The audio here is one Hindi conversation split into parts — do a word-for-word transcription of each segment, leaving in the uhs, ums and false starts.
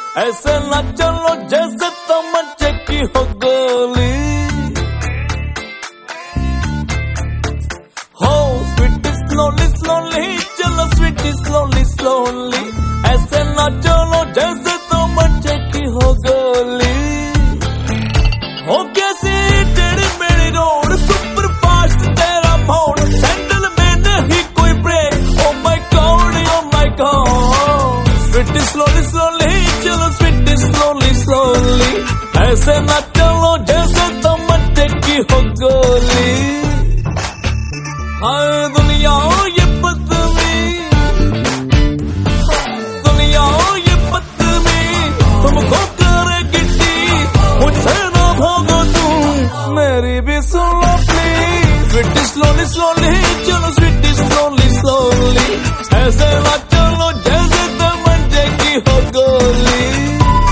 ऐसे ना चलो जैसे तमंचे की हो गोली। हो स्वीटी स्लोली स्लोली, चलो स्वीटी स्लोली स्लोली, ऐसे ना चलो जैसे तमंचे की हो गोली। हो कैसी तेरी मेरी रोड, सुपर फास्ट तेरा मोड़, सैंडल में नहीं कोई brake. Oh my god oh my god, sweetie slowly slowly, चलो स्वीटी स्लोली स्लोली, ऐसे ना चलो जैसे तमंचे की हो गोली। हाय दुनिया ये बदतमीज, दुनिया ये बदतमीज, तुमको करेगी टीज, मुझसे ना भागो तुम, मेरी भी सुन लो प्लीज। स्वीटी स्लोली स्लोली, चलो स्वीटी स्लोली स्लोली, ऐसे ना चलो जैसे तमंचे की हो गोली।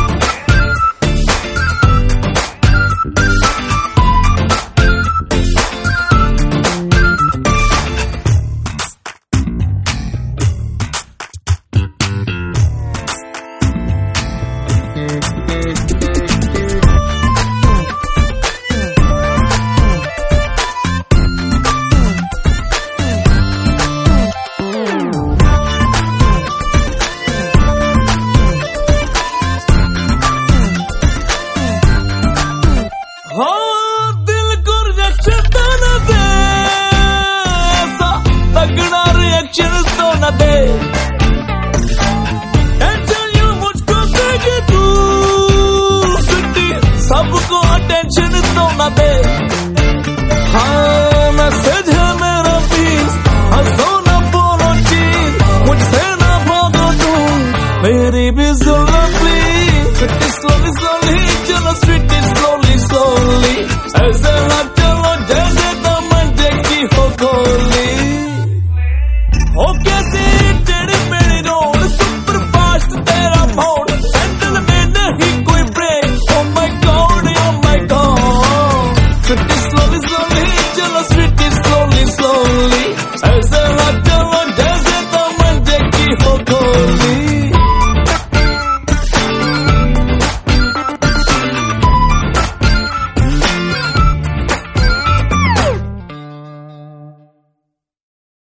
हो दिल को रिएक्शन न दे, ऐसा तगड़ा रिएक्शन तो न दे।